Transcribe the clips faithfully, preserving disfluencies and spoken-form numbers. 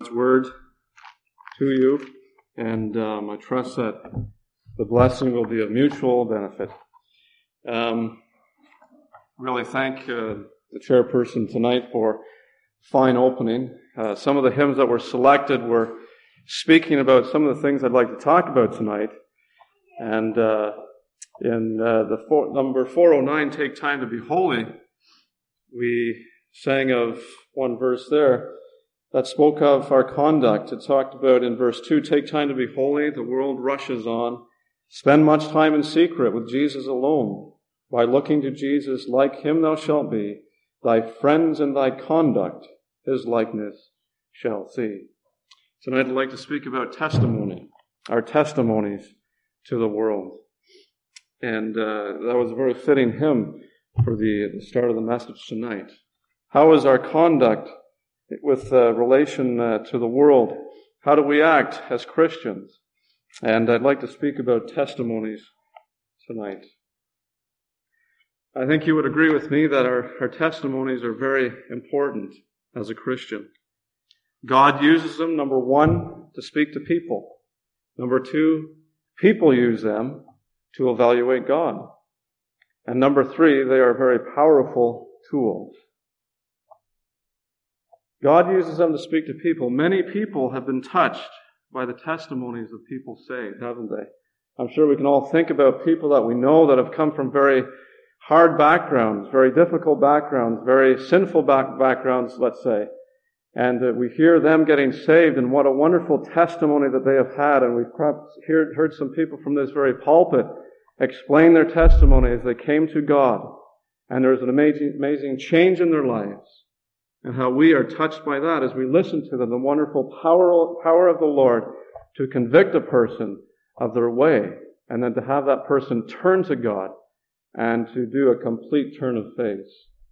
Word to you, and um, I trust that the blessing will be of mutual benefit. Um, really thank uh, the chairperson tonight for fine opening. Uh, some of the hymns that were selected were speaking about some of the things I'd like to talk about tonight. And uh, in uh, the four, number four oh nine, Take Time to Be Holy, we sang of one verse there that spoke of our conduct. It talked about in verse two, take time to be holy, the world rushes on. Spend much time in secret with Jesus alone. By looking to Jesus, like him thou shalt be. Thy friends and thy conduct his likeness shall see. Tonight I'd like to speak about testimony, our testimonies to the world. And uh, that was a very fitting hymn for the, the start of the message tonight. How is our conduct with uh, relation uh, to the world? How do we act as Christians? And I'd like to speak about testimonies tonight. I think you would agree with me that our, our testimonies are very important as a Christian. God uses them, number one, to speak to people. Number two, people use them to evaluate God. And number three, they are very powerful tools. God uses them to speak to people. Many people have been touched by the testimonies of people saved, haven't they? I'm sure we can all think about people that we know that have come from very hard backgrounds, very difficult backgrounds, very sinful back- backgrounds, let's say. And uh, we hear them getting saved, and what a wonderful testimony that they have had. And we've heard, heard some people from this very pulpit explain their testimony as they came to God. And there's an amazing, amazing change in their lives. And how we are touched by that as we listen to them, the wonderful power, power of the Lord to convict a person of their way, and then to have that person turn to God and to do a complete turn of face.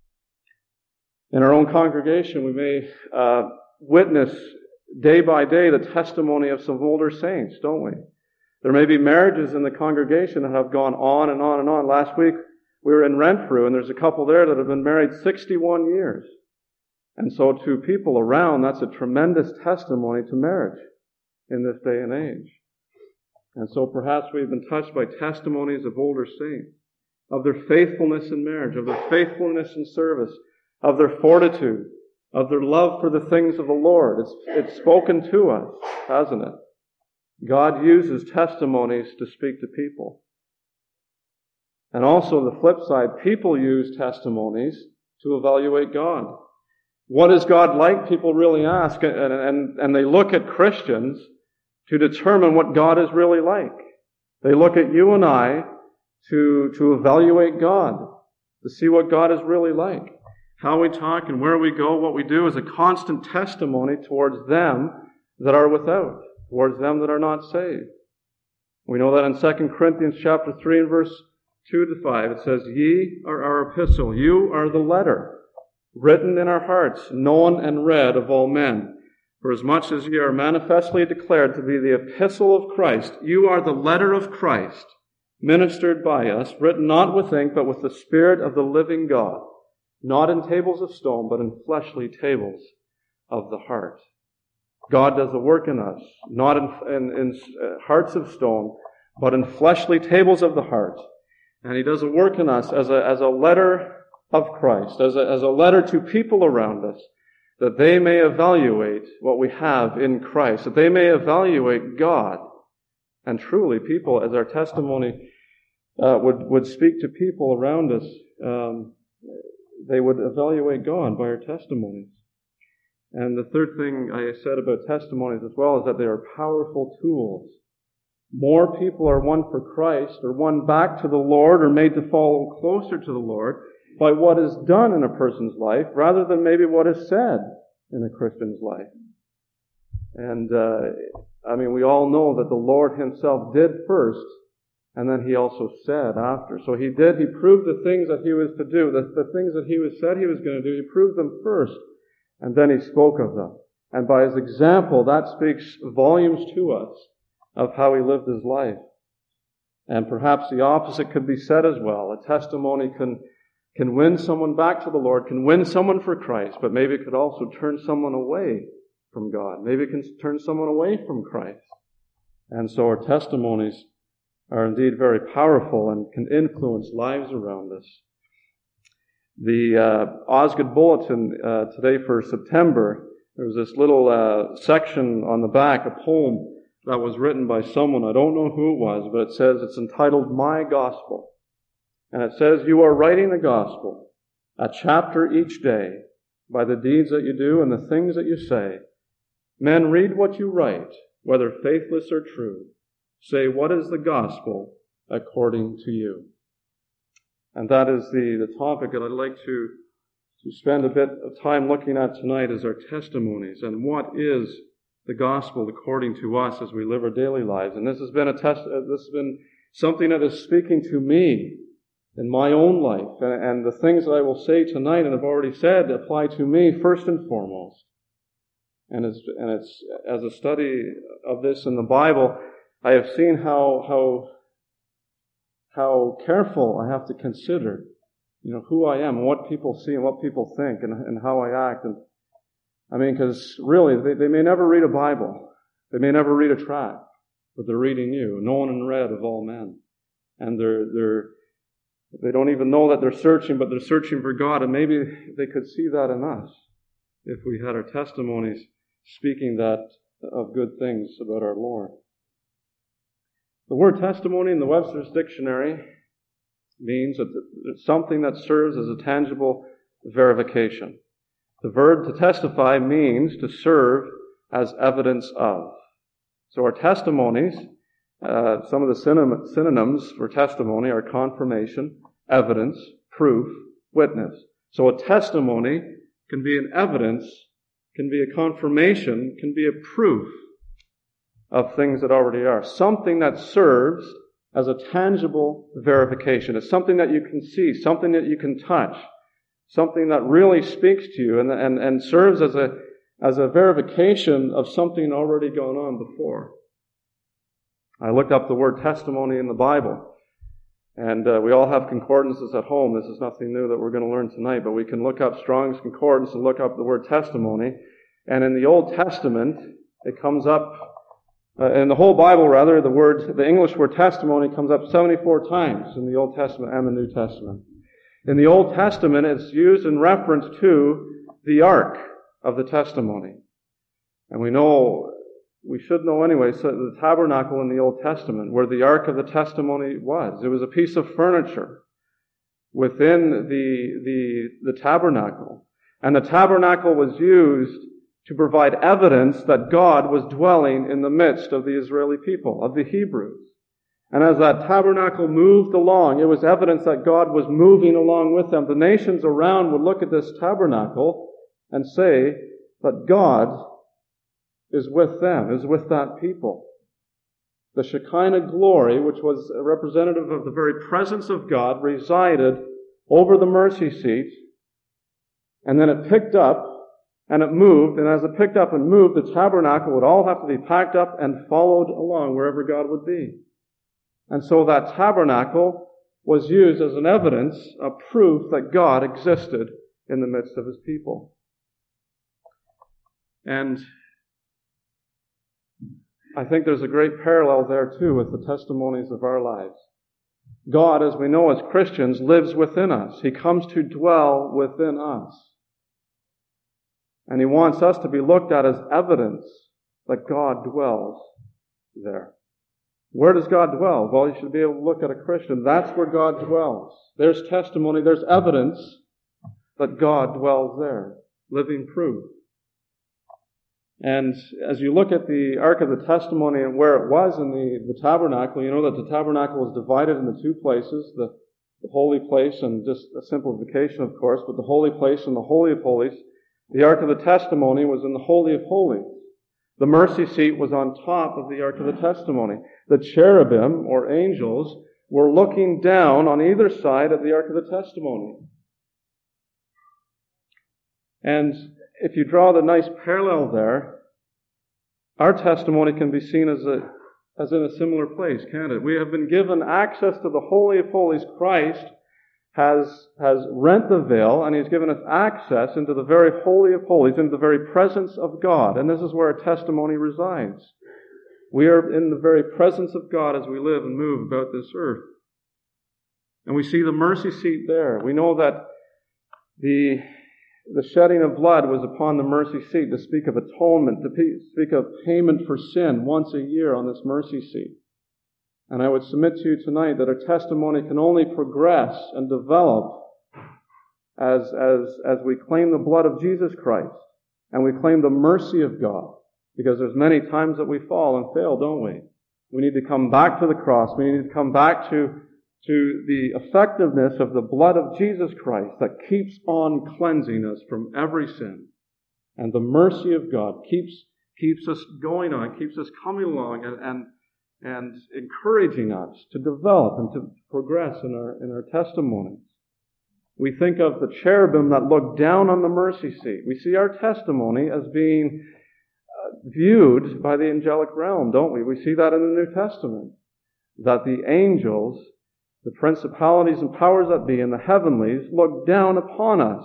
In our own congregation, we may uh, witness day by day the testimony of some older saints, don't we? There may be marriages in the congregation that have gone on and on and on. Last week, we were in Renfrew, and there's a couple there that have been married sixty-one years. And so to people around, that's a tremendous testimony to marriage in this day and age. And so perhaps we've been touched by testimonies of older saints, of their faithfulness in marriage, of their faithfulness in service, of their fortitude, of their love for the things of the Lord. It's, it's spoken to us, hasn't it? God uses testimonies to speak to people. And also the flip side, people use testimonies to evaluate God. What is God like? People really ask, and, and, and they look at Christians to determine what God is really like. They look at you and I to, to evaluate God, to see what God is really like. How we talk and where we go, what we do is a constant testimony towards them that are without, towards them that are not saved. We know that in Second Corinthians chapter three and verse two to five, it says, Ye are our epistle, you are the letter, written in our hearts, known and read of all men. For as much as ye are manifestly declared to be the epistle of Christ, you are the letter of Christ, ministered by us, written not with ink, but with the Spirit of the living God, not in tables of stone, but in fleshly tables of the heart. God does the work in us, not in, in, in hearts of stone, but in fleshly tables of the heart. And He does a work in us as a, as a letter of Christ, as a, as a letter to people around us, that they may evaluate what we have in Christ, that they may evaluate God. And truly, people, as our testimony uh, would, would speak to people around us, um, they would evaluate God by our testimonies. And the third thing I said about testimonies as well is that they are powerful tools. More people are won for Christ, or won back to the Lord, or made to follow closer to the Lord by what is done in a person's life, rather than maybe what is said in a Christian's life. And, uh, I mean, we all know that the Lord Himself did first, and then He also said after. So He did, He proved the things that He was to do, the, the things that He was said He was going to do, He proved them first, and then He spoke of them. And by His example, that speaks volumes to us of how He lived His life. And perhaps the opposite could be said as well. A testimony can can win someone back to the Lord, can win someone for Christ, but maybe it could also turn someone away from God. Maybe it can turn someone away from Christ. And so our testimonies are indeed very powerful and can influence lives around us. The uh, Osgood Bulletin uh, today for September, there was this little uh, section on the back, a poem that was written by someone. I don't know who it was, but it says it's entitled My Gospel. And it says, you are writing the gospel, a chapter each day, by the deeds that you do and the things that you say. Men, read what you write, whether faithless or true. Say, what is the gospel according to you? And that is the, the topic that I'd like to, to spend a bit of time looking at tonight, is our testimonies and what is the gospel according to us as we live our daily lives. And this has been a test, uh, this has been something that is speaking to me in my own life. And, and the things that I will say tonight and have already said apply to me first and foremost. And it's, and it's as a study of this in the Bible, I have seen how how how careful I have to consider, you know, who I am and what people see and what people think and, and how I act. And I mean, because really, they, they may never read a Bible, they may never read a tract, but they're reading you, known and read of all men, and they're they're they don't even know that they're searching, but they're searching for God, and maybe they could see that in us if we had our testimonies speaking that of good things about our Lord. The word testimony in the Webster's Dictionary means that it's something that serves as a tangible verification. The verb to testify means to serve as evidence of. So our testimonies, uh, some of the synonym, synonyms for testimony are confirmation, evidence, proof, witness. So a testimony can be an evidence, can be a confirmation, can be a proof of things that already are. Something that serves as a tangible verification. It's something that you can see, something that you can touch, something that really speaks to you and, and, and serves as a, as a verification of something already gone on before. I looked up the word testimony in the Bible. And uh, we all have concordances at home. This is nothing new that we're going to learn tonight, but we can look up Strong's Concordance and look up the word testimony. And in the Old Testament, it comes up, uh, in the whole Bible rather, the word, the English word testimony comes up seventy-four times in the Old Testament and the New Testament. In the Old Testament, it's used in reference to the Ark of the Testimony. And we know, we should know anyway, so the tabernacle in the Old Testament, where the Ark of the Testimony was. It was a piece of furniture within the, the, the tabernacle. And the tabernacle was used to provide evidence that God was dwelling in the midst of the Israeli people, of the Hebrews. And as that tabernacle moved along, it was evidence that God was moving along with them. The nations around would look at this tabernacle and say that God is with them, is with that people. The Shekinah glory, which was a representative of the very presence of God, resided over the mercy seat, and then it picked up and it moved, and as it picked up and moved, the tabernacle would all have to be packed up and followed along wherever God would be. And so that tabernacle was used as an evidence, a proof that God existed in the midst of His people. And I think there's a great parallel there too with the testimonies of our lives. God, as we know as Christians, lives within us. He comes to dwell within us. And He wants us to be looked at as evidence that God dwells there. Where does God dwell? Well, you should be able to look at a Christian. That's where God dwells. There's testimony, there's evidence that God dwells there. Living proof. And as you look at the Ark of the Testimony and where it was in the, the tabernacle, you know that the tabernacle was divided into two places, the, the holy place and just a simplification, of course, but the holy place and the Holy of Holies. The Ark of the Testimony was in the Holy of Holies. The mercy seat was on top of the Ark of the Testimony. The cherubim, or angels, were looking down on either side of the Ark of the Testimony. And if you draw the nice parallel there, our testimony can be seen as a as in a similar place, can't it? We have been given access to the Holy of Holies, Christ, has, has rent the veil, and He's given us access into the very holy of holies, into the very presence of God. And this is where our testimony resides. We are in the very presence of God as we live and move about this earth. And we see the mercy seat there. We know that the, the shedding of blood was upon the mercy seat to speak of atonement, to speak of payment for sin once a year on this mercy seat. And I would submit to you tonight that our testimony can only progress and develop as, as, as we claim the blood of Jesus Christ and we claim the mercy of God. Because there's many times that we fall and fail, don't we? We need to come back to the cross. We need to come back to, to the effectiveness of the blood of Jesus Christ that keeps on cleansing us from every sin. And the mercy of God keeps, keeps us going on, keeps us coming along and, and and encouraging us to develop and to progress in our in our testimonies. We think of the cherubim that look down on the mercy seat. We see our testimony as being uh, viewed by the angelic realm, don't we? We see that in the New Testament, that the angels, the principalities and powers that be in the heavenlies, look down upon us.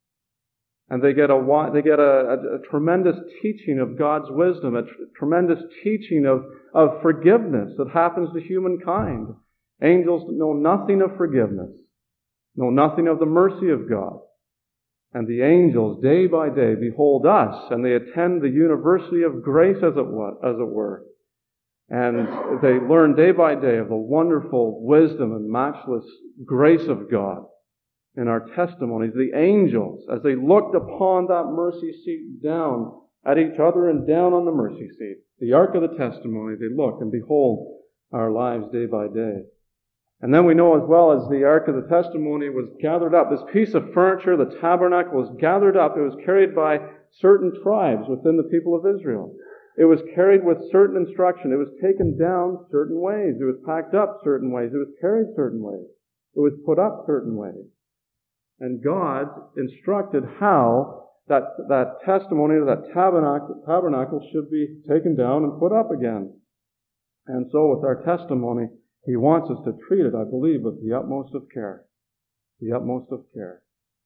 And they get a they get a, a, a tremendous teaching of God's wisdom, a tr- tremendous teaching of, of forgiveness that happens to humankind. Angels know nothing of forgiveness, know nothing of the mercy of God. And the angels, day by day, behold us, and they attend the university of grace, as it was, as it were. And they learn day by day of the wonderful wisdom and matchless grace of God. In our testimonies, the angels, as they looked upon that mercy seat down at each other and down on the mercy seat, the ark of the testimony, they look and behold our lives day by day. And then we know as well as the ark of the testimony was gathered up, this piece of furniture, the tabernacle, was gathered up. It was carried by certain tribes within the people of Israel. It was carried with certain instruction. It was taken down certain ways. It was packed up certain ways. It was carried certain ways. It was put up certain ways. And God instructed how that, that testimony, that tabernacle, tabernacle should be taken down and put up again. And so with our testimony, He wants us to treat it, I believe, with the utmost of care. The utmost of care.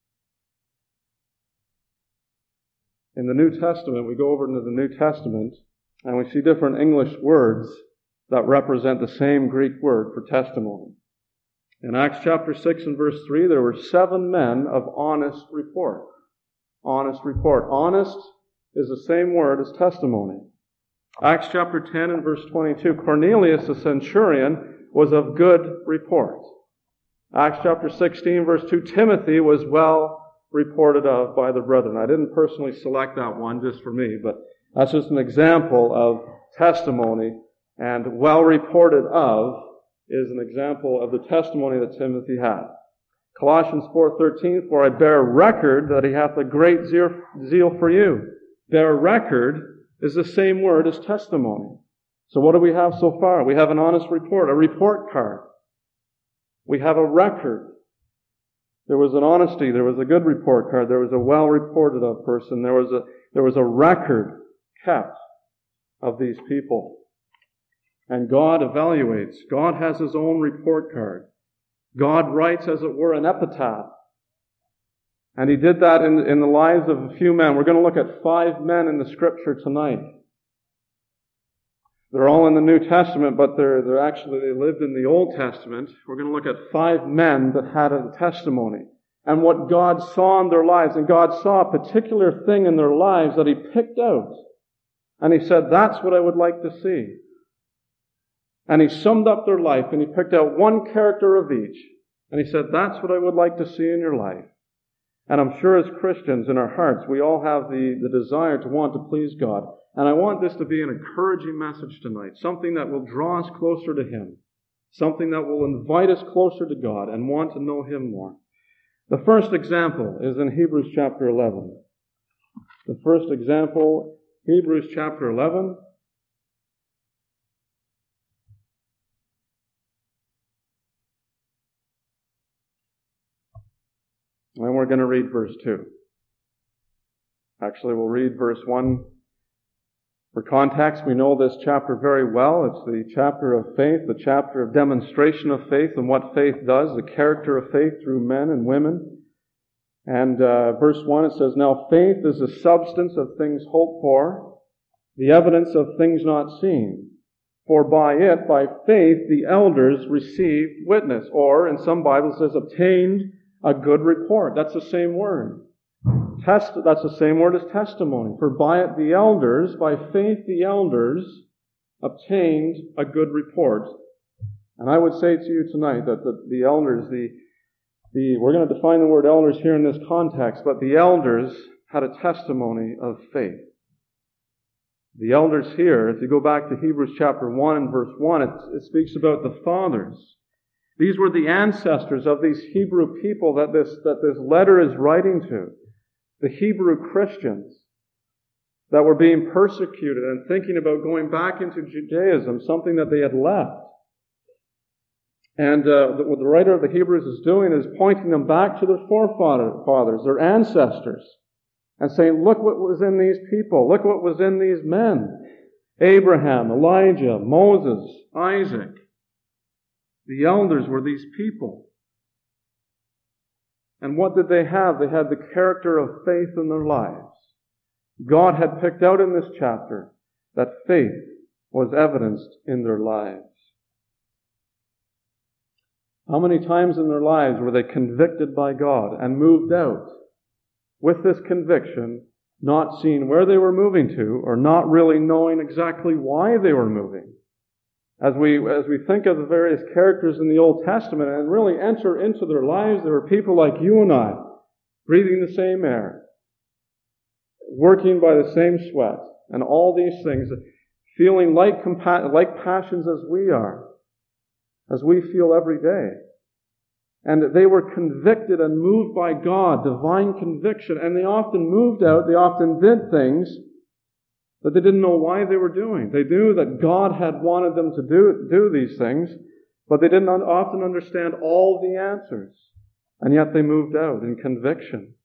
In the New Testament, we go over into the New Testament, and we see different English words that represent the same Greek word for testimony. In Acts chapter six and verse three, there were seven men of honest report. Honest report. Honest is the same word as testimony. Acts chapter ten and verse twenty-two, Cornelius the centurion was of good report. Acts chapter sixteen verse two, Timothy was well reported of by the brethren. I didn't personally select that one just for me, but that's just an example of testimony, and well reported of is an example of the testimony that Timothy had. Colossians four thirteen, for I bear record that he hath a great zeal for you. Bear record is the same word as testimony. So what do we have so far? We have an honest report, a report card. We have a record. There was an honesty, there was a good report card, there was a well reported of person, there was a there was a record kept of these people. And God evaluates. God has His own report card. God writes, as it were, an epitaph. And He did that in, in the lives of a few men. We're going to look at five men in the Scripture tonight. They're all in the New Testament, but they're, they're actually, they lived in the Old Testament. We're going to look at five men that had a testimony. And what God saw in their lives. And God saw a particular thing in their lives that He picked out. And He said, that's what I would like to see. And He summed up their life, and He picked out one character of each. And He said, that's what I would like to see in your life. And I'm sure as Christians in our hearts, we all have the, the desire to want to please God. And I want this to be an encouraging message tonight. Something that will draw us closer to Him. Something that will invite us closer to God and want to know Him more. The first example is in Hebrews chapter eleven. The first example, Hebrews chapter eleven. And we're going to read verse two. Actually, we'll read verse one, For context, we know this chapter very well. It's the chapter of faith, the chapter of demonstration of faith and what faith does, the character of faith through men and women. And uh, verse one, it says, "Now faith is the substance of things hoped for, the evidence of things not seen. For by it, by faith, the elders received witness." Or, in some Bibles, it says, obtained a good report. That's the same word. Test, that's the same word as testimony. For by it the elders, by faith the elders, obtained a good report. And I would say to you tonight that the, the elders, the, the, we're going to define the word elders here in this context, but the elders had a testimony of faith. The elders here, if you go back to Hebrews chapter one and verse one, it, it speaks about the fathers. These were the ancestors of these Hebrew people that this, that this letter is writing to. The Hebrew Christians that were being persecuted and thinking about going back into Judaism, something that they had left. And uh, what the writer of the Hebrews is doing is pointing them back to their forefathers, their ancestors, and saying, look what was in these people. Look what was in these men. Abraham, Elijah, Moses, Isaac. The elders were these people. And what did they have? They had the character of faith in their lives. God had picked out in this chapter that faith was evidenced in their lives. How many times in their lives were they convicted by God and moved out with this conviction, not seeing where they were moving to or not really knowing exactly why they were moving? As we, as we think of the various characters in the Old Testament and really enter into their lives, there were people like you and I, breathing the same air, working by the same sweat, and all these things, feeling like, compa- like passions as we are, as we feel every day. And they were convicted and moved by God, divine conviction, and they often moved out, they often did things that they didn't know why they were doing. They knew that God had wanted them to do, do these things, but they didn't often understand all the answers. And yet they moved out in conviction.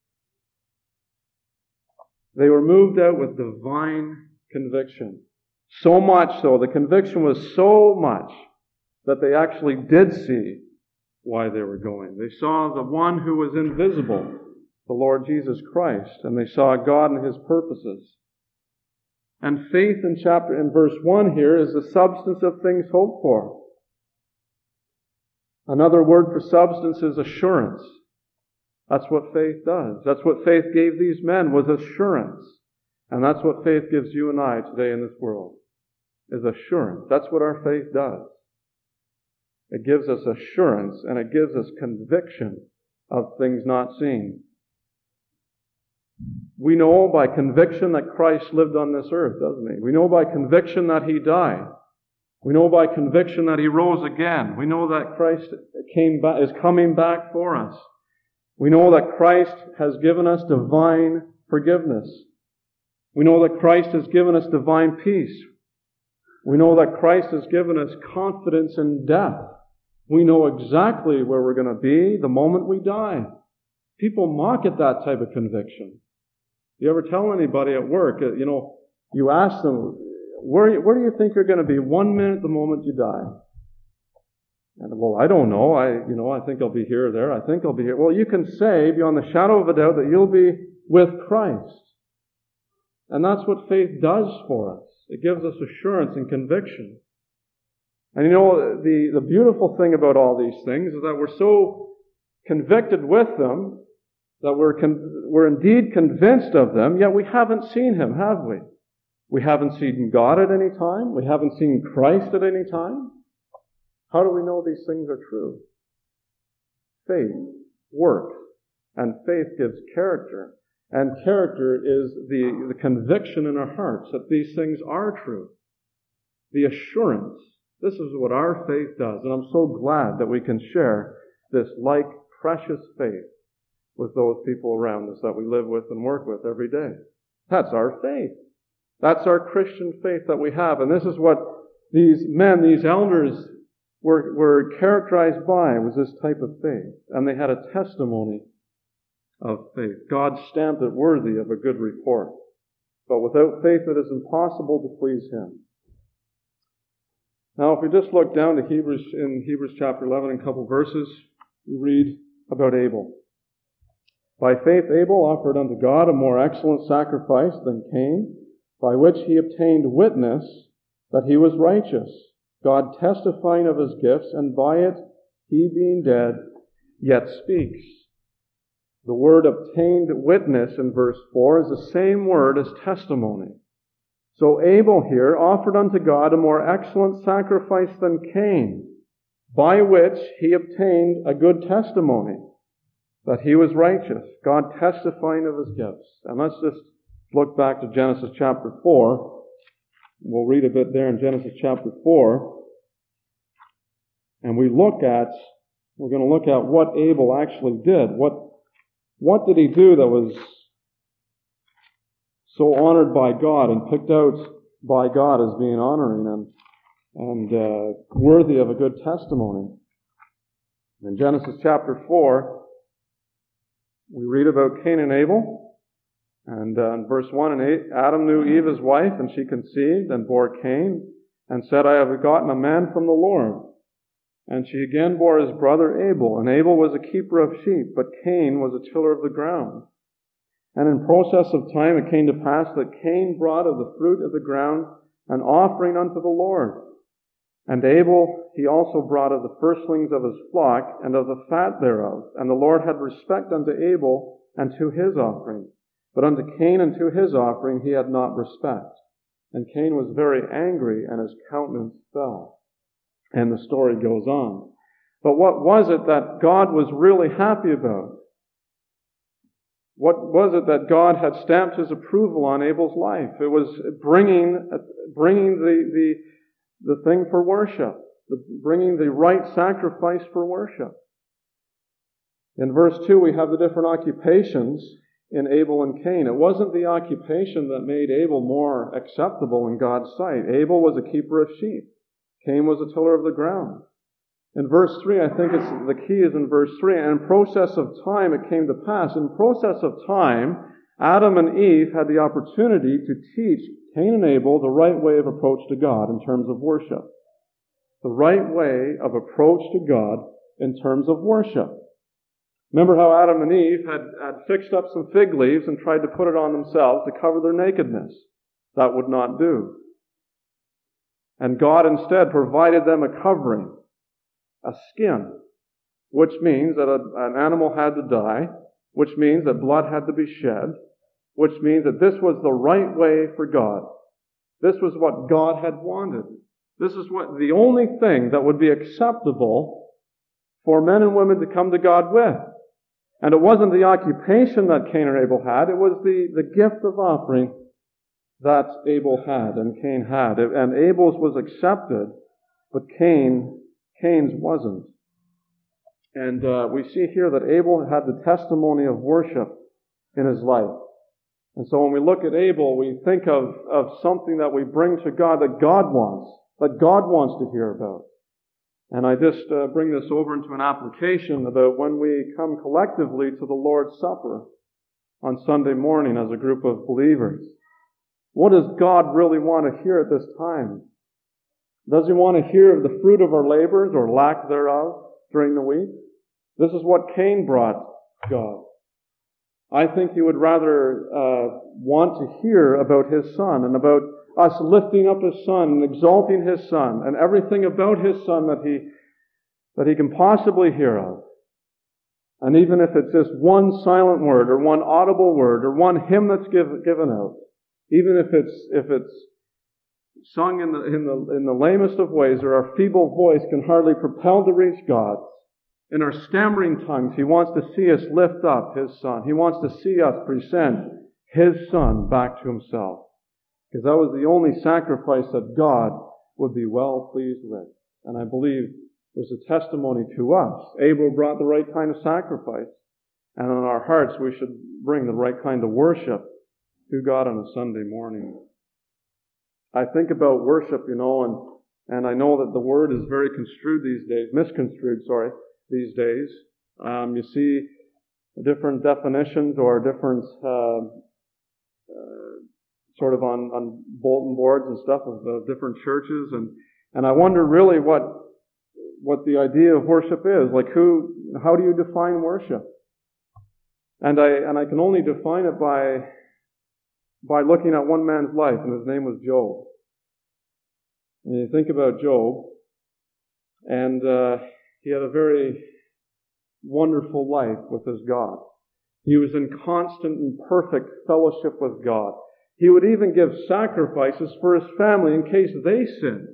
They were moved out with divine conviction. So much so, the conviction was so much that they actually did see why they were going. They saw the one who was invisible, the Lord Jesus Christ, and they saw God and His purposes. And faith in chapter, in verse one here, is the substance of things hoped for. Another word for substance is assurance. That's what faith does. That's what faith gave these men, was assurance. And that's what faith gives you and I today in this world, is assurance. That's what our faith does. It gives us assurance and it gives us conviction of things not seen. We know by conviction that Christ lived on this earth, doesn't He? We know by conviction that He died. We know by conviction that He rose again. We know that Christ came back, is coming back for us. We know that Christ has given us divine forgiveness. We know that Christ has given us divine peace. We know that Christ has given us confidence in death. We know exactly where we're going to be the moment we die. People mock at that type of conviction. You ever tell anybody at work, you know, you ask them, where, where do you think you're going to be one minute the moment you die? And, well, I don't know. I, you know, I think I'll be here or there. I think I'll be here. Well, you can say beyond the shadow of a doubt that you'll be with Christ. And that's what faith does for us. It gives us assurance and conviction. And you know, the, the beautiful thing about all these things is that we're so convicted with them, that we're, con- we're indeed convinced of them, yet we haven't seen Him, have we? We haven't seen God at any time. We haven't seen Christ at any time. How do we know these things are true? Faith works, and faith gives character. And character is the, the conviction in our hearts that these things are true. The assurance. This is what our faith does. And I'm so glad that we can share this like precious faith with those people around us that we live with and work with every day. That's our faith. That's our Christian faith that we have. And this is what these men, these elders were, were characterized by, was this type of faith. And they had a testimony of faith. God stamped it worthy of a good report. But without faith it is impossible to please Him. Now, if we just look down to Hebrews, in Hebrews chapter eleven, in a couple verses, we read about Abel. By faith Abel offered unto God a more excellent sacrifice than Cain, by which he obtained witness that he was righteous, God testifying of his gifts, and by it he being dead yet speaks. The word obtained witness in verse four is the same word as testimony. So Abel here offered unto God a more excellent sacrifice than Cain, by which he obtained a good testimony that he was righteous, God testifying of his gifts. And let's just look back to Genesis chapter four. We'll read a bit there in Genesis chapter four. And we look at, we're going to look at what Abel actually did. What, what did he do that was so honored by God and picked out by God as being honoring and, and uh, worthy of a good testimony? In Genesis chapter four, we read about Cain and Abel. And uh, in verse one and eight, Adam knew Eve his wife, and she conceived and bore Cain, and said, I have begotten a man from the Lord. And she again bore his brother Abel. And Abel was a keeper of sheep, but Cain was a tiller of the ground. And in process of time it came to pass that Cain brought of the fruit of the ground an offering unto the Lord. And Abel he also brought of the firstlings of his flock, and of the fat thereof. And the Lord had respect unto Abel and to his offering. But unto Cain and to his offering he had not respect. And Cain was very angry, and his countenance fell. And the story goes on. But what was it that God was really happy about? What was it that God had stamped His approval on Abel's life? It was bringing, bringing the, the, the thing for worship. The, bringing the right sacrifice for worship. In verse two we have the different occupations in Abel and Cain. It wasn't the occupation that made Abel more acceptable in God's sight. Abel was a keeper of sheep. Cain was a tiller of the ground. In verse three, I think it's, the key is in verse three, and in process of time it came to pass. In process of time, Adam and Eve had the opportunity to teach Cain and Abel the right way of approach to God in terms of worship. The right way of approach to God in terms of worship. Remember how Adam and Eve had, had fixed up some fig leaves and tried to put it on themselves to cover their nakedness. That would not do. And God instead provided them a covering, a skin, which means that a, an animal had to die, which means that blood had to be shed, which means that this was the right way for God. This was what God had wanted. This is what the only thing that would be acceptable for men and women to come to God with. And it wasn't the occupation that Cain and Abel had, it was the, the gift of offering that Abel had and Cain had. And Abel's was accepted, but Cain, Cain's wasn't. And uh, we see here that Abel had the testimony of worship in his life. And so when we look at Abel, we think of, of something that we bring to God that God wants, that God wants to hear about. And I just uh, bring this over into an application about when we come collectively to the Lord's Supper on Sunday morning as a group of believers. What does God really want to hear at this time? Does He want to hear of the fruit of our labors or lack thereof during the week? This is what Cain brought God. I think He would rather uh, want to hear about His Son and about us lifting up His Son and exalting His Son and everything about His Son that He that He can possibly hear of. And even if it's just one silent word or one audible word or one hymn that's give, given out, even if it's if it's sung in the in the in the lamest of ways, or our feeble voice can hardly propel to reach God, in our stammering tongues, He wants to see us lift up His Son. He wants to see us present His Son back to Himself. Because that was the only sacrifice that God would be well pleased with. And I believe there's a testimony to us. Abel brought the right kind of sacrifice. And in our hearts, we should bring the right kind of worship to God on a Sunday morning. I think about worship, you know, and, and I know that the word is very construed these days, misconstrued, sorry, these days. Um, you see different definitions or different uh, uh, sort of on, on bulletin boards and stuff of, of different churches, and, and I wonder really what what the idea of worship is. Like who, how do you define worship? And I and I can only define it by by looking at one man's life, and his name was Job. And you think about Job, and uh, he had a very wonderful life with his God. He was in constant and perfect fellowship with God. He would even give sacrifices for his family in case they sinned.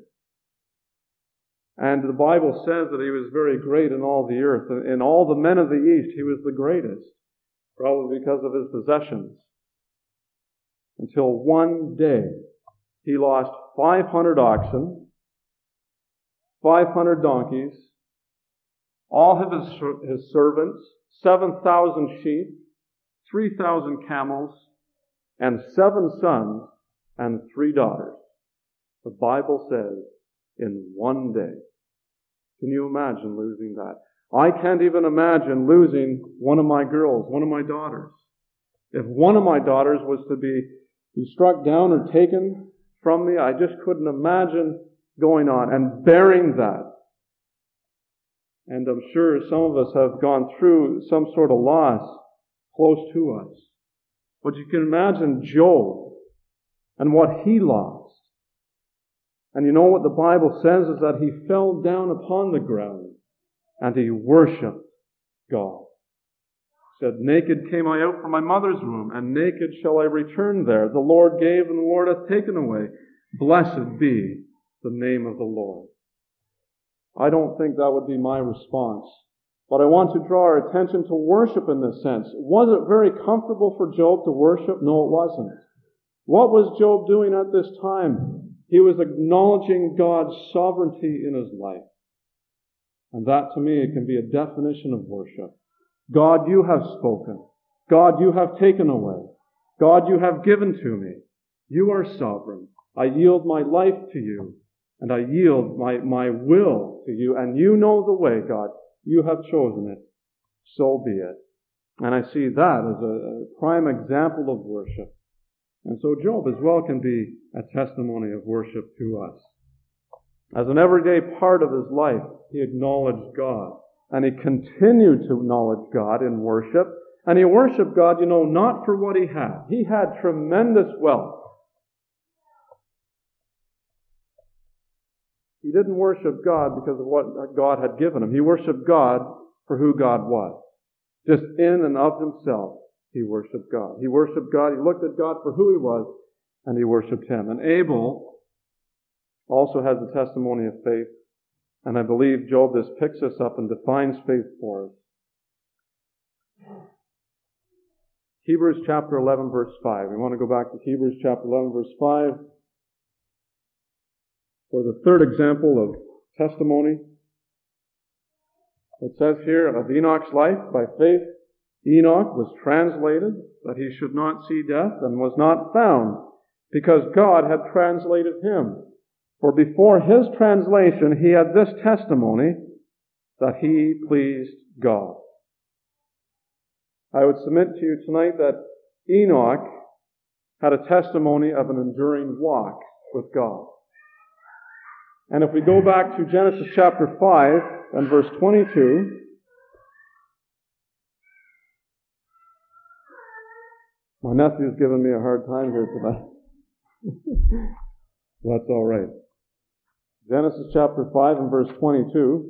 And the Bible says that he was very great in all the earth. In all the men of the East, he was the greatest, probably because of his possessions. Until one day, he lost five hundred oxen, five hundred donkeys, all of his, his servants, seven thousand sheep, three thousand camels, and seven sons and three daughters. The Bible says, in one day. Can you imagine losing that? I can't even imagine losing one of my girls, one of my daughters. If one of my daughters was to be, be struck down or taken from me, I just couldn't imagine going on and bearing that. And I'm sure some of us have gone through some sort of loss close to us. But you can imagine Job and what he lost. And you know what the Bible says is that he fell down upon the ground and he worshipped God. He said, naked came I out from my mother's womb, and naked shall I return there. The Lord gave and the Lord hath taken away. Blessed be the name of the Lord. I don't think that would be my response. But I want to draw our attention to worship in this sense. Was it very comfortable for Job to worship? No, it wasn't. What was Job doing at this time? He was acknowledging God's sovereignty in his life. And that, to me, can be a definition of worship. God, you have spoken. God, you have taken away. God, you have given to me. You are sovereign. I yield my life to you, and I yield my, my will to you, and you know the way, God. You have chosen it. So be it. And I see that as a, a prime example of worship. And so Job as well can be a testimony of worship to us. As an everyday part of his life, he acknowledged God. And he continued to acknowledge God in worship. And he worshiped God, you know, not for what he had. He had tremendous wealth. He didn't worship God because of what God had given him. He worshiped God for who God was. Just in and of himself, he worshiped God. He worshiped God. He looked at God for who he was, and he worshiped him. And Abel also has the testimony of faith. And I believe Job just picks us up and defines faith for us. Hebrews chapter eleven, verse five. We want to go back to Hebrews chapter eleven, verse five. For the third example of testimony, it says here of Enoch's life, by faith, Enoch was translated that he should not see death, and was not found, because God had translated him. For before his translation, he had this testimony, that he pleased God. I would submit to you tonight that Enoch had a testimony of an enduring walk with God. And if we go back to Genesis chapter five and verse twenty-two, my nephew's giving me a hard time here tonight. That's all right. Genesis chapter five and verse twenty-two.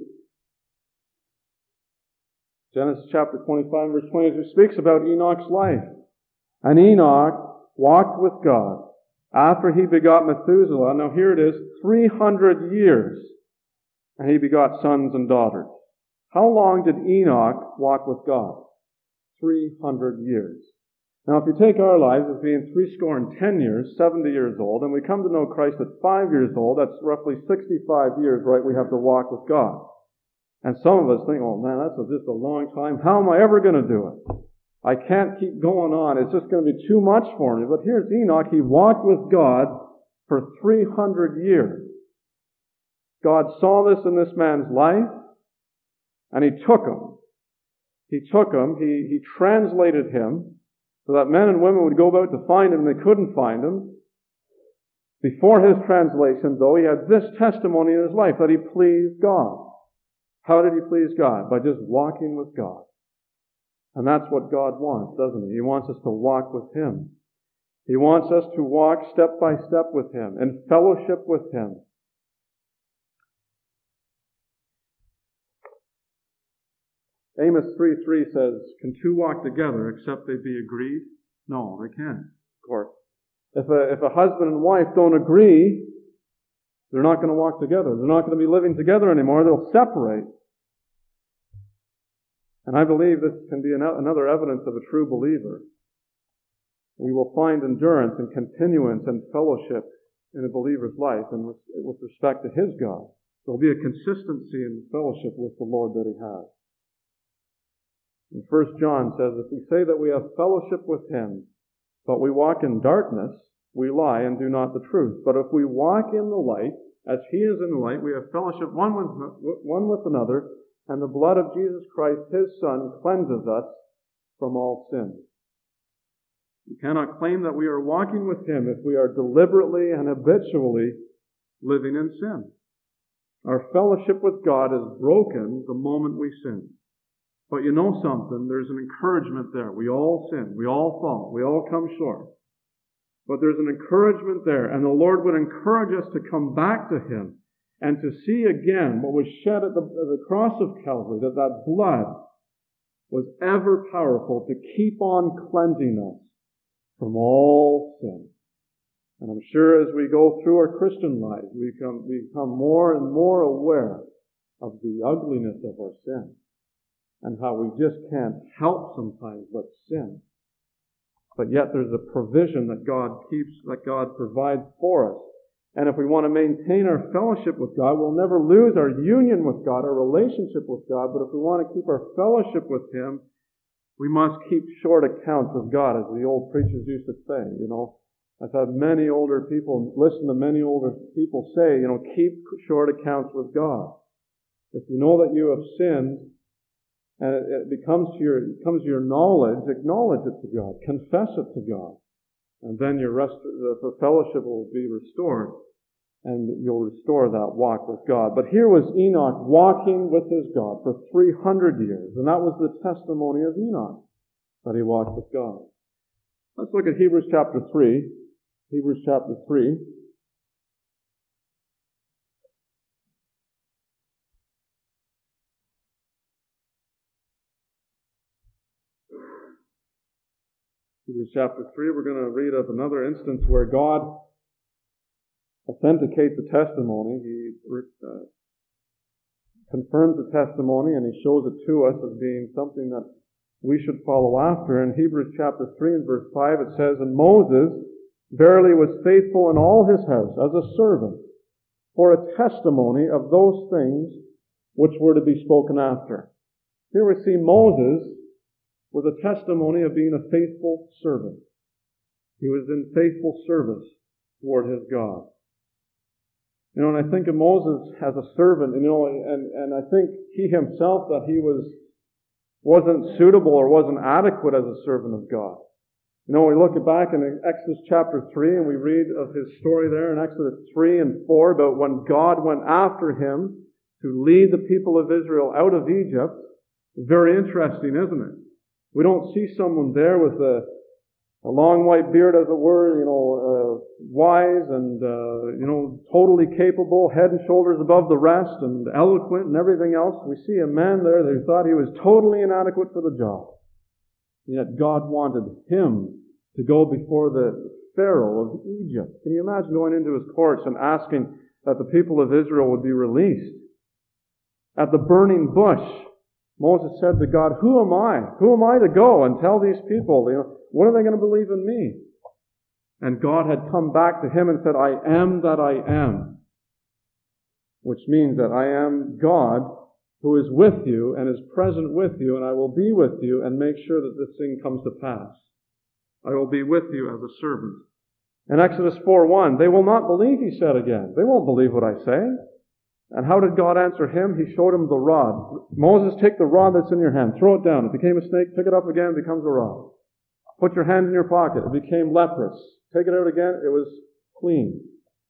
Genesis chapter twenty-five and verse twenty-two speaks about Enoch's life. And Enoch walked with God after he begot Methuselah. Now here it is, three hundred years. And he begot sons and daughters. How long did Enoch walk with God? three hundred years. Now if you take our lives as being three score and ten years, seventy years old, and we come to know Christ at five years old, that's roughly sixty-five years, right, we have to walk with God. And some of us think, oh man, that's just a long time. How am I ever going to do it? I can't keep going on. It's just going to be too much for me. But here's Enoch. He walked with God for three hundred years. God saw this in this man's life, and he took him. He took him. He, he translated him so that men and women would go about to find him, and they couldn't find him. Before his translation, though, he had this testimony in his life, that he pleased God. How did he please God? By just walking with God. And that's what God wants, doesn't he? He wants us to walk with him. He wants us to walk step by step with him, in fellowship with him. Amos three three says, can two walk together except they be agreed? No, they can't, of course. If a, if a husband and wife don't agree, they're not going to walk together. They're not going to be living together anymore. They'll separate. And I believe this can be another evidence of a true believer. We will find endurance and continuance and fellowship in a believer's life and with, with respect to his God. There'll be a consistency in fellowship with the Lord that he has. And First John says, if we say that we have fellowship with him, but we walk in darkness, we lie and do not the truth. But if we walk in the light, as he is in the light, we have fellowship one with, one with another, and the blood of Jesus Christ, his Son, cleanses us from all sin. We cannot claim that we are walking with him if we are deliberately and habitually living in sin. Our fellowship with God is broken the moment we sin. But you know something, there's an encouragement there. We all sin. We all fall. We all come short. But there's an encouragement there, and the Lord would encourage us to come back to him and to see again what was shed at the, at the cross of Calvary, that that blood was ever powerful to keep on cleansing us from all sin. And I'm sure as we go through our Christian lives, we become, we become more and more aware of the ugliness of our sin and how we just can't help sometimes but sin. But yet there's a provision that God keeps, that God provides for us. And if we want to maintain our fellowship with God, we'll never lose our union with God, our relationship with God. But if we want to keep our fellowship with him, we must keep short accounts with God, as the old preachers used to say, you know. I've had many older people, listen to many older people say, you know, keep short accounts with God. If you know that you have sinned, and it, it becomes to your, it comes to your knowledge, acknowledge it to God, confess it to God. And then your rest, the, the fellowship will be restored, and you'll restore that walk with God. But here was Enoch walking with his God for three hundred years, and that was the testimony of Enoch, that he walked with God. Let's look at Hebrews chapter three. Hebrews chapter three. Hebrews chapter three, we're going to read of another instance where God authenticates the testimony. He uh, confirms the testimony, and he shows it to us as being something that we should follow after. In Hebrews chapter three and verse five, it says, and Moses verily was faithful in all his house as a servant for a testimony of those things which were to be spoken after. Here we see Moses with a testimony of being a faithful servant. He was in faithful service toward his God. You know, and I think of Moses as a servant, you know, and, and I think he himself that he was, wasn't suitable or wasn't adequate as a servant of God. You know, we look back in Exodus chapter three and we read of his story there in Exodus three and four about when God went after him to lead the people of Israel out of Egypt. Very interesting, isn't it? We don't see someone there with a, a long white beard, as it were, you know, uh, wise and, uh, you know, totally capable, head and shoulders above the rest and eloquent and everything else. We see a man there that thought he was totally inadequate for the job. Yet God wanted him to go before the Pharaoh of Egypt. Can you imagine going into his courts and asking that the people of Israel would be released? At the burning bush, Moses said to God, who am I? Who am I to go and tell these people, you know, what are they going to believe in me? And God had come back to him and said, I am that I am. Which means that I am God who is with you and is present with you, and I will be with you and make sure that this thing comes to pass. I will be with you as a servant. In Exodus four one, they will not believe, he said again. They won't believe what I say. And how did God answer him? He showed him the rod. Moses, take the rod that's in your hand. Throw it down. It became a snake. Pick it up again. It becomes a rod. Put your hand in your pocket. It became leprous. Take it out again. It was clean.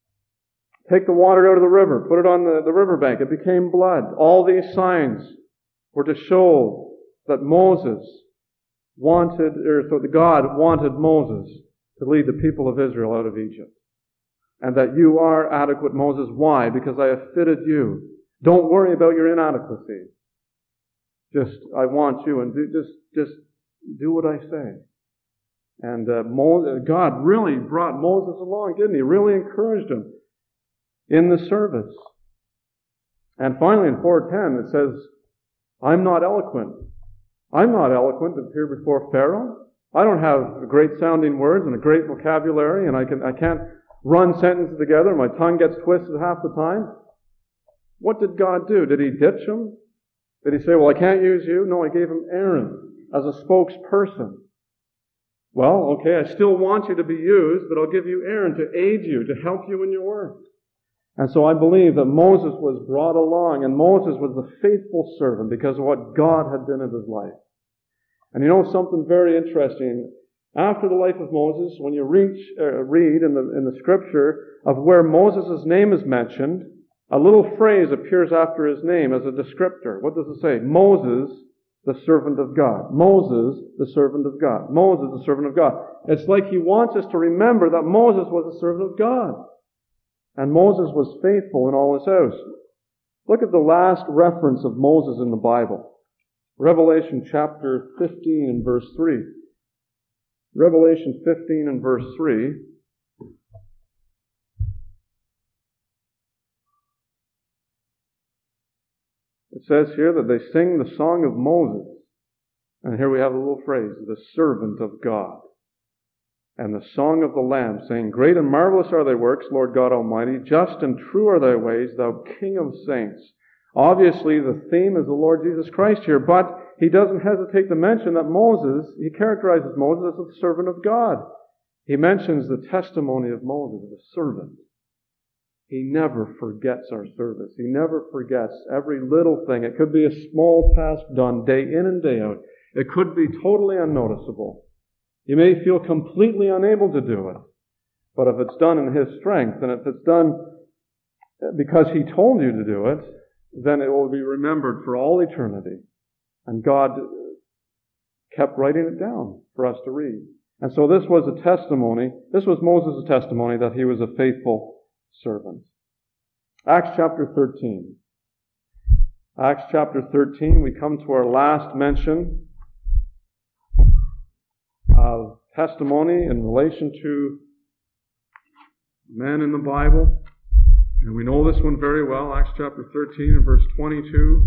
Take the water out of the river, put it on the, the riverbank. It became blood. All these signs were to show that Moses wanted, or so that God wanted Moses to lead the people of Israel out of Egypt. And that you are adequate, Moses. Why? Because I have fitted you. Don't worry about your inadequacy. Just, I want you, and do, just, just do what I say. And uh, Moses, God really brought Moses along, didn't he? Really encouraged him in the service. And finally in four ten it says, I'm not eloquent. I'm not eloquent to appear before Pharaoh. I don't have great sounding words and a great vocabulary, and I can I can't run sentences together. My tongue gets twisted half the time. What did God do? Did he ditch him? Did he say, well, I can't use you? No, I gave him Aaron as a spokesperson. Well, okay, I still want you to be used, but I'll give you Aaron to aid you, to help you in your work. And so I believe that Moses was brought along, and Moses was the faithful servant because of what God had done in his life. And you know something very interesting? After the life of Moses, when you reach, uh, read in the, in the scripture of where Moses' name is mentioned, a little phrase appears after his name as a descriptor. What does it say? Moses, the servant of God. Moses, the servant of God. Moses, the servant of God. It's like he wants us to remember that Moses was a servant of God. And Moses was faithful in all his house. Look at the last reference of Moses in the Bible. Revelation chapter fifteen and verse three. Revelation fifteen and verse three. It says here that they sing the song of Moses. And here we have a little phrase, the servant of God. And the song of the Lamb, saying, Great and marvelous are thy works, Lord God Almighty. Just and true are thy ways, thou King of saints. Obviously, the theme is the Lord Jesus Christ here, but he doesn't hesitate to mention that Moses, he characterizes Moses as the servant of God. He mentions the testimony of Moses, the servant. He never forgets our service. He never forgets every little thing. It could be a small task done day in and day out. It could be totally unnoticeable. You may feel completely unable to do it. But if it's done in His strength, and if it's done because He told you to do it, then it will be remembered for all eternity. And God kept writing it down for us to read. And so this was a testimony, this was Moses' testimony that he was a faithful servant. Acts chapter thirteen. Acts chapter thirteen, we come to our last mention of testimony in relation to men in the Bible. And we know this one very well, Acts chapter thirteen and verse twenty-two.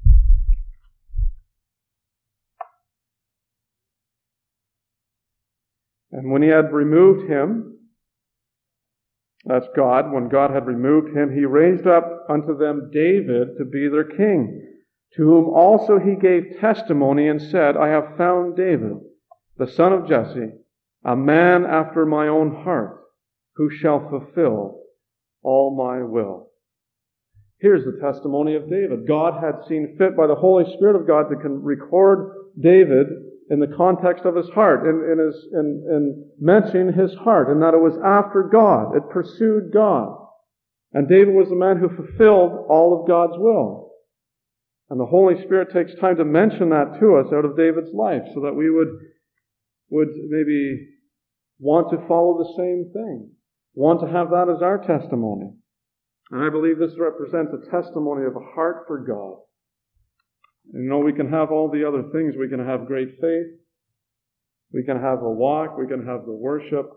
And when he had removed him, that's God, when God had removed him, he raised up unto them David to be their king, to whom also he gave testimony and said, I have found David, the son of Jesse, a man after my own heart, who shall fulfill all my will. Here's the testimony of David. God had seen fit by the Holy Spirit of God to record David in the context of his heart, in, in, his, in, in mentioning his heart, and that it was after God. It pursued God. And David was the man who fulfilled all of God's will. And the Holy Spirit takes time to mention that to us out of David's life, so that we would, would maybe want to follow the same thing. Want to have that as our testimony. And I believe this represents a testimony of a heart for God. And you know, we can have all the other things. We can have great faith. We can have a walk. We can have the worship.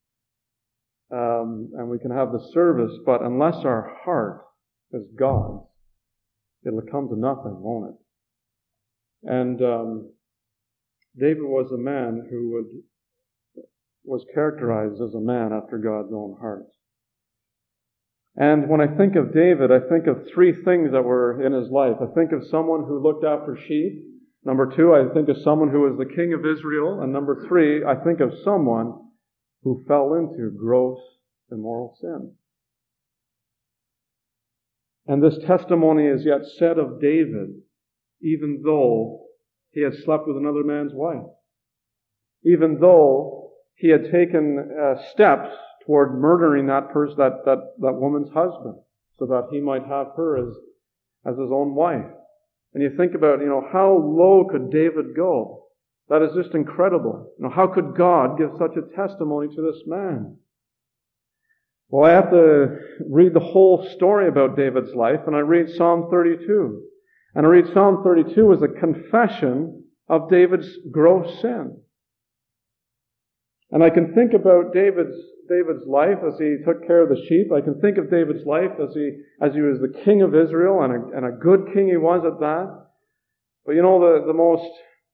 Um, and we can have the service. But unless our heart is God's, it'll come to nothing, won't it? And um, David was a man who would, was characterized as a man after God's own heart. And when I think of David, I think of three things that were in his life. I think of someone who looked after sheep. Number two, I think of someone who was the king of Israel. And number three, I think of someone who fell into gross immoral sin. And this testimony is yet said of David, even though he had slept with another man's wife. Even though he had taken uh, steps toward murdering that person, that, that, that woman's husband, so that he might have her as, as his own wife. And you think about, you know, how low could David go? That is just incredible. You know, how could God give such a testimony to this man? Well, I have to read the whole story about David's life, and I read Psalm thirty-two. And I read Psalm thirty-two as a confession of David's gross sin. And I can think about David's David's life as he took care of the sheep. I can think of David's life as he as he was the king of Israel, and a, and a good king he was at that. But you know, the, the most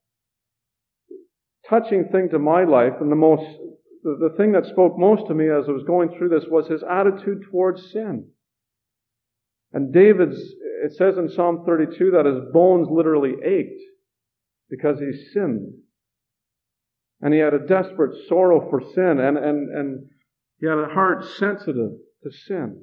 touching thing to my life, and the most the, the thing that spoke most to me as I was going through this, was his attitude towards sin. And David's, it says in Psalm thirty-two that his bones literally ached because he sinned. And he had a desperate sorrow for sin, and, and, and he had a heart sensitive to sin.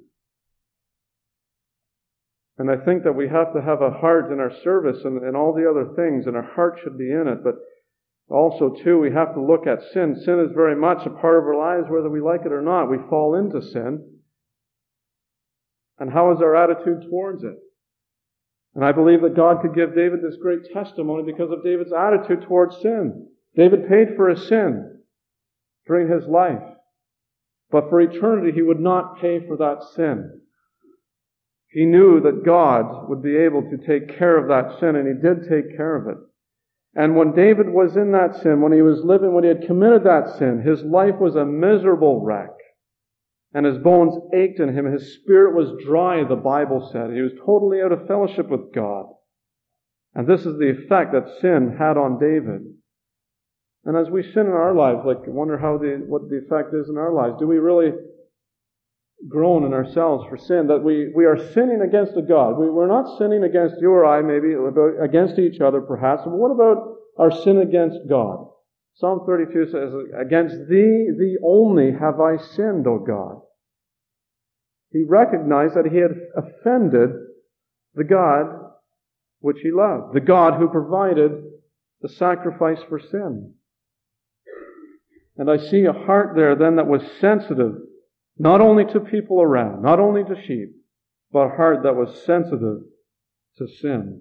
And I think that we have to have a heart in our service and, and all the other things, and our heart should be in it. But also, too, we have to look at sin. Sin is very much a part of our lives, whether we like it or not. We fall into sin. And how is our attitude towards it? And I believe that God could give David this great testimony because of David's attitude towards sin. David paid for his sin during his life. But for eternity, he would not pay for that sin. He knew that God would be able to take care of that sin, and he did take care of it. And when David was in that sin, when he was living, when he had committed that sin, his life was a miserable wreck. And his bones ached in him. His spirit was dry, the Bible said. He was totally out of fellowship with God. And this is the effect that sin had on David. And as we sin in our lives, like, I wonder how the, what the effect is in our lives. Do we really groan in ourselves for sin? That we, we are sinning against a God. We, we're not sinning against you or I, maybe, against each other perhaps. But what about our sin against God? Psalm thirty-two says, "Against thee, thee only have I sinned, O God." He recognized that he had offended the God which he loved, the God who provided the sacrifice for sin. And I see a heart there then that was sensitive, not only to people around, not only to sheep, but a heart that was sensitive to sin.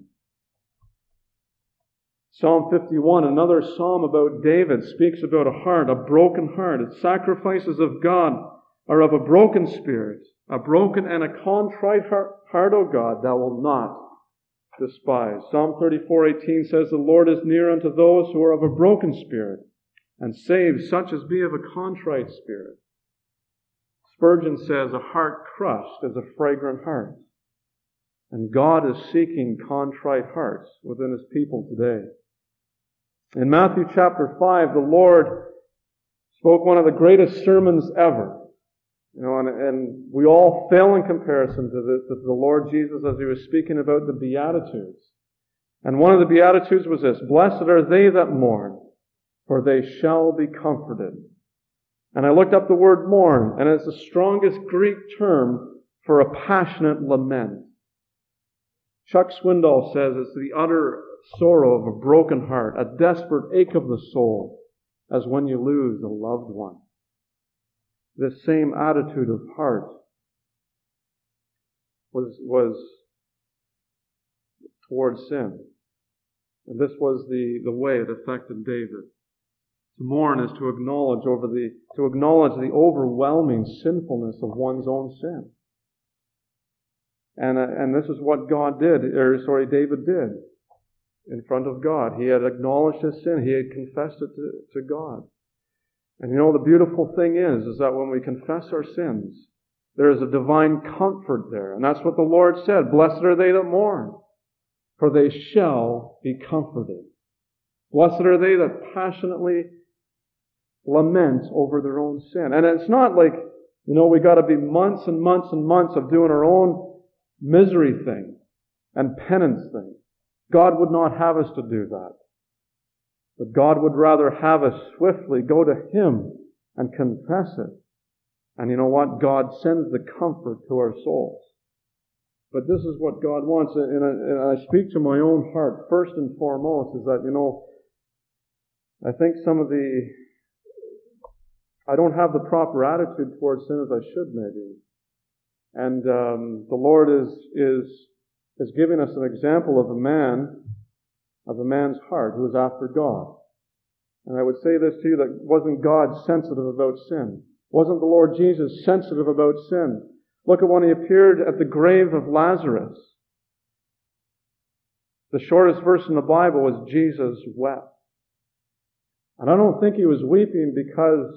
Psalm fifty-one, another psalm about David, speaks about a heart, a broken heart. Its sacrifices of God are of a broken spirit, a broken and a contrite heart, heart, O God, thou wilt not despise. Psalm thirty-four eighteen says, "The Lord is near unto those who are of a broken spirit, and saves such as be of a contrite spirit." Spurgeon says, "A heart crushed is a fragrant heart." And God is seeking contrite hearts within His people today. In Matthew chapter five, the Lord spoke one of the greatest sermons ever. You know, and, and we all fail in comparison to the, to the Lord Jesus as He was speaking about the Beatitudes. And one of the Beatitudes was this: "Blessed are they that mourn, for they shall be comforted." And I looked up the word mourn, and it's the strongest Greek term for a passionate lament. Chuck Swindoll says it's the utter sorrow of a broken heart, a desperate ache of the soul, as when you lose a loved one. This same attitude of heart was, was towards sin. And this was the, the way it affected David. To mourn is to acknowledge over the to acknowledge the overwhelming sinfulness of one's own sin. And uh, and this is what God did, or sorry, David did in front of God. He had acknowledged his sin. He had confessed it to, to God. And you know, the beautiful thing is, is that when we confess our sins, there is a divine comfort there. And that's what the Lord said: "Blessed are they that mourn, for they shall be comforted." Blessed are they that passionately lament over their own sin. And it's not like, you know, we got to be months and months and months of doing our own misery thing and penance thing. God would not have us to do that. But God would rather have us swiftly go to Him and confess it. And you know what? God sends the comfort to our souls. But this is what God wants. And I, and I speak to my own heart first and foremost, is that, you know, I think some of the I don't have the proper attitude towards sin as I should, maybe. And um, the Lord is is is giving us an example of a man, of a man's heart who is after God. And I would say this to you, that wasn't God sensitive about sin? Wasn't the Lord Jesus sensitive about sin? Look at when He appeared at the grave of Lazarus. The shortest verse in the Bible was Jesus wept. And I don't think He was weeping because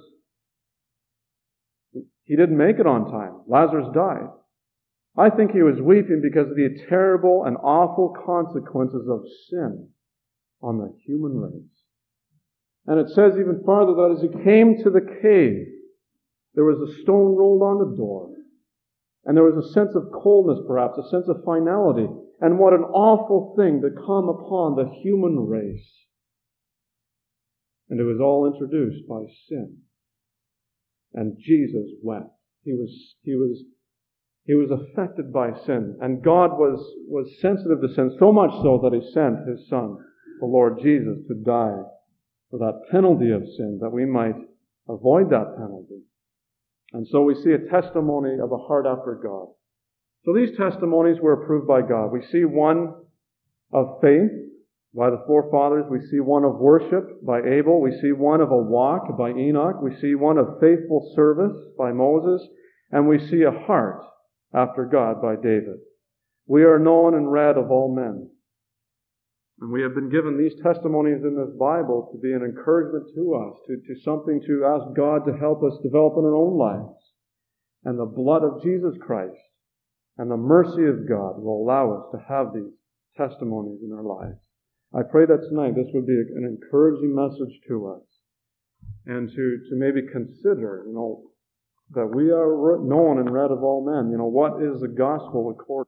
he didn't make it on time. Lazarus died. I think He was weeping because of the terrible and awful consequences of sin on the human race. And it says even farther that as He came to the cave, there was a stone rolled on the door. And there was a sense of coldness, perhaps, a sense of finality. And what an awful thing to come upon the human race. And it was all introduced by sin. And Jesus wept. He was, he was, he was affected by sin. And God was, was sensitive to sin, so much so that He sent His Son, the Lord Jesus, to die for that penalty of sin, that we might avoid that penalty. And so we see a testimony of a heart after God. So these testimonies were approved by God. We see one of faith by the forefathers. We see one of worship by Abel. We see one of a walk by Enoch. We see one of faithful service by Moses. And we see a heart after God by David. We are known and read of all men. And we have been given these testimonies in this Bible to be an encouragement to us, to, to something to ask God to help us develop in our own lives. And the blood of Jesus Christ and the mercy of God will allow us to have these testimonies in our lives. I pray that tonight this would be an encouraging message to us. And to, to maybe consider, you know, that we are known and read of all men. You know, what is the gospel according